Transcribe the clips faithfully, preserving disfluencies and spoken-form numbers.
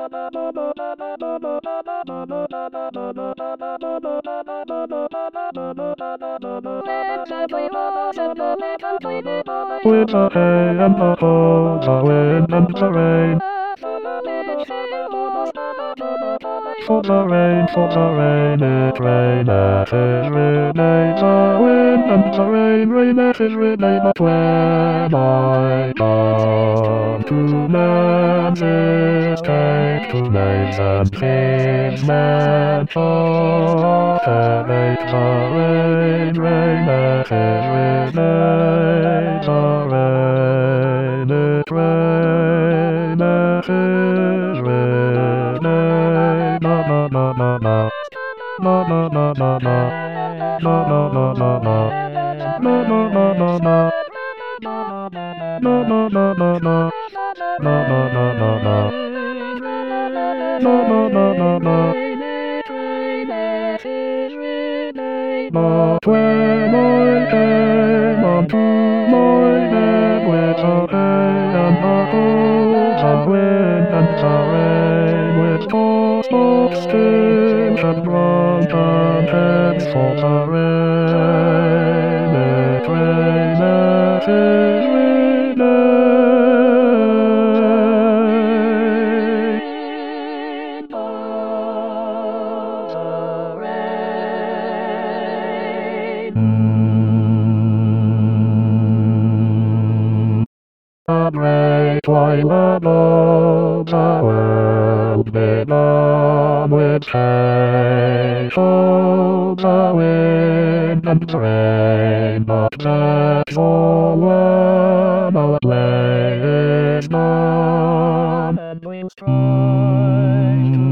With the hay and the hoe, the wind and the rain. For the rain, for the rain, it raineth, it raineth, the wind and the rain, raineth, it raineth, but when I come to man's estate, to make and his man shall make the rain, raineth, it raineth, the rain, it raineth, it raineth, na na na na na, na na na na na, na na na na na, na na na na na, na na na na na, na na na na na, na na na na na. But when I came unto my bed with the hay and the hoe, the wind and the rain, with tossed up sticks and drunken heads for the rain, it raineth, it raineth. The great twilight of the world begun with change of the wind and the rain, but that for one our play is done, and we'll strive to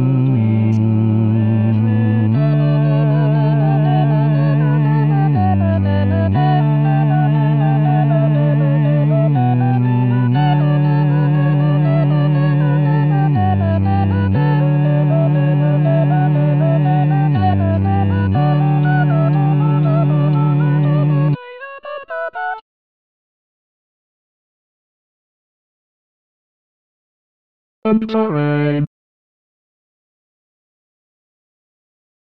and the rain.